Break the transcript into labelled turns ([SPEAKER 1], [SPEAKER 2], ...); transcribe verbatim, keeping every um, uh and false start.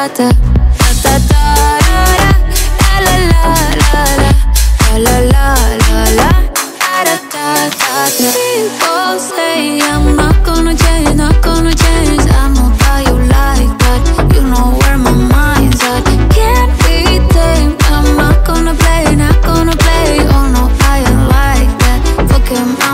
[SPEAKER 1] ta ta ta ta ra ra la la la la la la la la ta ta ta ta. People say I'm not gonna change, not gonna